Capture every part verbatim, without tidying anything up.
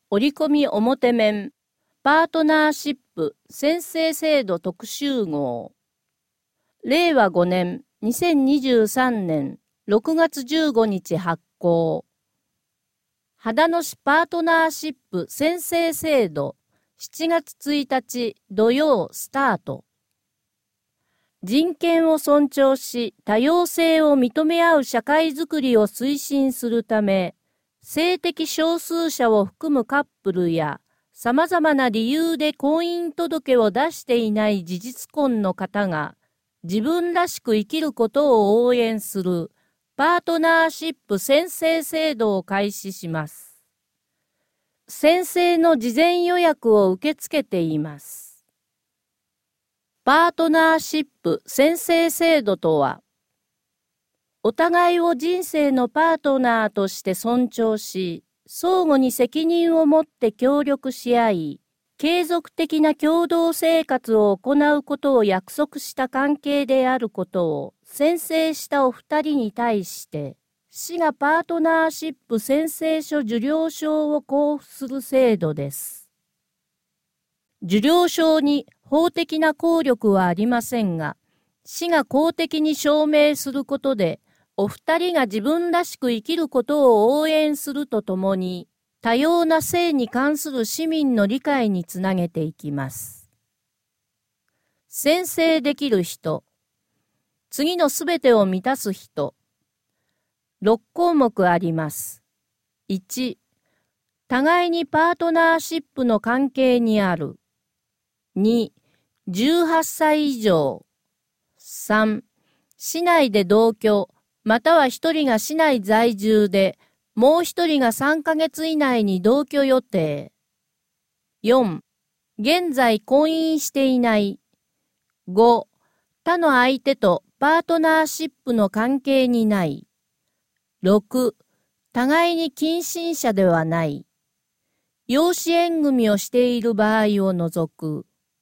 折り込み表面、パートナーシップ宣誓制度特集号。れいわごねんにせんにじゅうさんねんろくがつじゅうごにち発行。秦野市パートナーシップ宣誓制度しちがつついたち土曜スタート。人権を尊重し多様性を認め合う社会づくりを推進するため、性的少数者を含むカップルや様々な理由で婚姻届を出していない事実婚の方が自分らしく生きることを応援するパートナーシップ宣誓制度を開始します。宣誓の事前予約を受け付けています。パートナーシップ宣誓制度とは、お互いを人生のパートナーとして尊重し、相互に責任を持って協力し合い、継続的な共同生活を行うことを約束した関係であることを宣誓したお二人に対して、市がパートナーシップ宣誓書受領証を交付する制度です。受領証に法的な効力はありませんが、市が公的に証明することで、お二人が自分らしく生きることを応援するとともに、多様な性に関する市民の理解につなげていきます。宣誓できる人、次のすべてを満たす人、ろっこうもくあります。いち、互いにパートナーシップの関係にある。に、じゅうはっさい以上。さん、市内で同居、または一人が市内在住で、もう一人がさんかげつ以内に同居予定。よん、現在婚姻していない。ご、他の相手とパートナーシップの関係にない。ろく、互いに近親者ではない。養子縁組をしている場合を除く。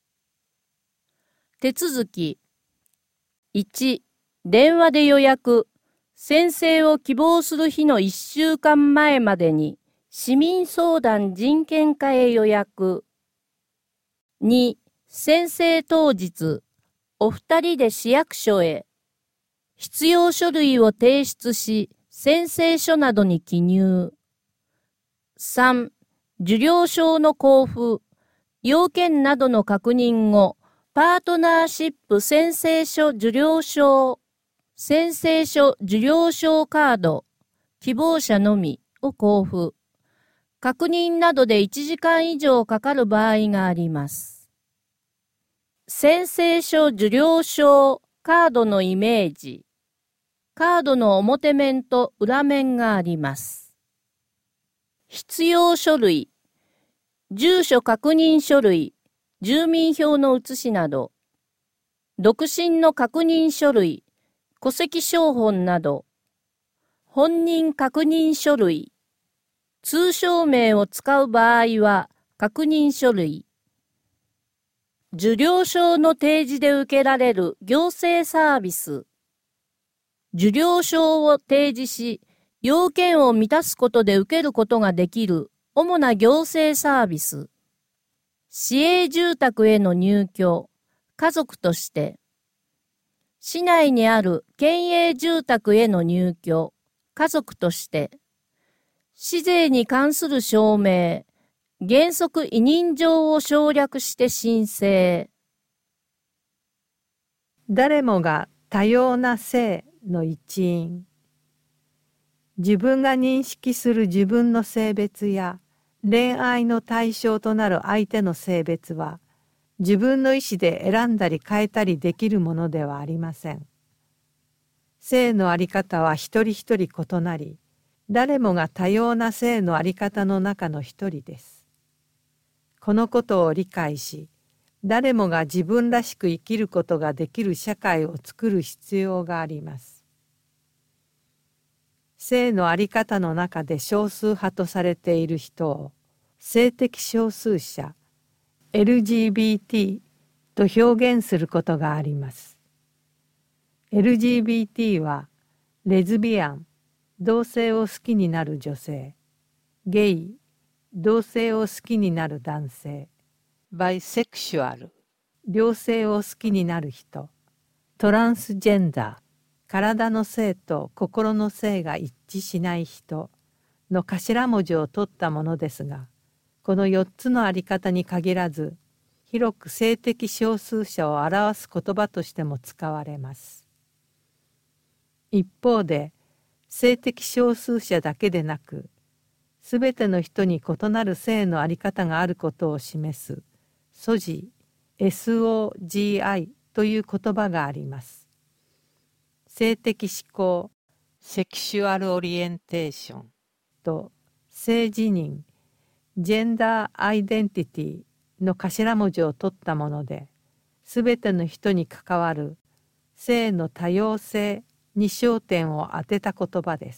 手続き。いち、電話で予約。宣誓を希望する日のいっしゅうかんまえまでに市民相談人権課へ予約。に、宣誓当日、お二人で市役所へ。必要書類を提出し、宣誓書などに記入。さん、受領証の交付、要件などの確認後、パートナーシップ宣誓書受領証、宣誓書受領証カード、希望者のみを交付。確認などでいちじかん以上かかる場合があります。宣誓書受領証カードのイメージ。カードの表面と裏面があります。必要書類。住所確認書類、住民票の写しなど。独身の確認書類、戸籍抄本など、本人確認書類、通称名を使う場合は確認書類、受領証の提示で受けられる行政サービス、受領証を提示し、要件を満たすことで受けることができる主な行政サービス、市営住宅への入居、家族として、市内にある県営住宅への入居、家族として、市税に関する証明、原則委任状を省略して申請。 誰もが多様な性の一員。自分が認識する自分の性別や恋愛の対象となる相手の性別は、自分の意思で選んだり変えたりできるものではありません。性のあり方は一人一人異なり、誰もが多様な性のあり方の中の一人です。このことを理解し、誰もが自分らしく生きることができる社会を作る必要があります。性のあり方の中で少数派とされている人を、性的少数者、エルジービーティー と表現することがあります。エルジービーティー はレズビアン、同性を好きになる女性、ゲイ、 同性を好きになる男性、バイセクシュアル、両性を好きになる人、トランスジェンダー、体の性と心の性が一致しない人の頭文字を取ったものですが、このよっつのあり方に限らず、広く性的少数者を表す言葉としても使われます。一方で、性的少数者だけでなく、すべての人に異なる性のあり方があることを示す、ソジ、エスオージーアイ という言葉があります。性的指向、セクシュアルオリエンテーションと性自認、ジェンダーアイデンティティの頭文字を取ったもので、すべての人に関わる性の多様性に焦点を当てた言葉です。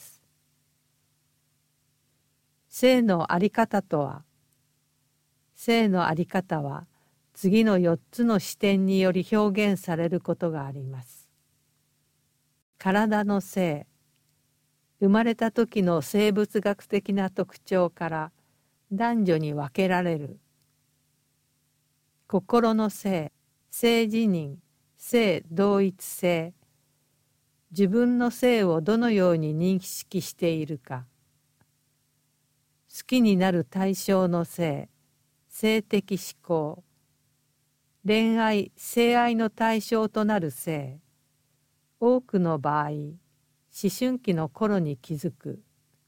性のあり方とは、性のあり方は次のよっつの視点により表現されることがあります。体の性、生まれた時の生物学的な特徴から男女に分けられる。心の性、性自認、性同一性、自分の性をどのように認識しているか。好きになる対象の性、性的指向、恋愛、性愛の対象となる性、多くの場合、思春期の頃に気づく。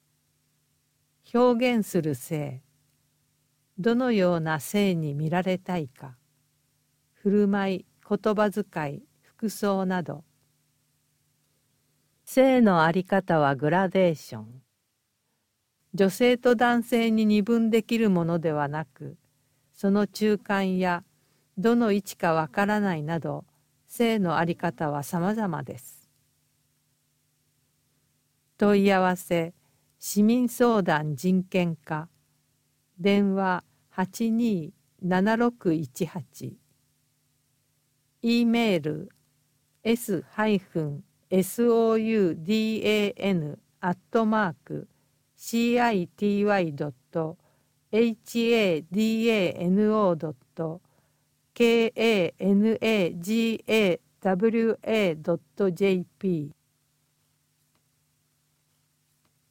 表現する性、どのような性に見られたいか、振る舞い、言葉遣い、服装など。性のあり方はグラデーション。女性と男性に二分できるものではなく、その中間やどの位置かわからないなど、性のあり方は様々です。問い合わせ、市民相談人権課、電話はちにーななろくいちはち、E メール エス ソウダン アットマーク シーアイティーワイ ドット エイチエーディーエーエヌオー ドット ケーエーエヌエージーエーダブリューエー ドット ジェーピー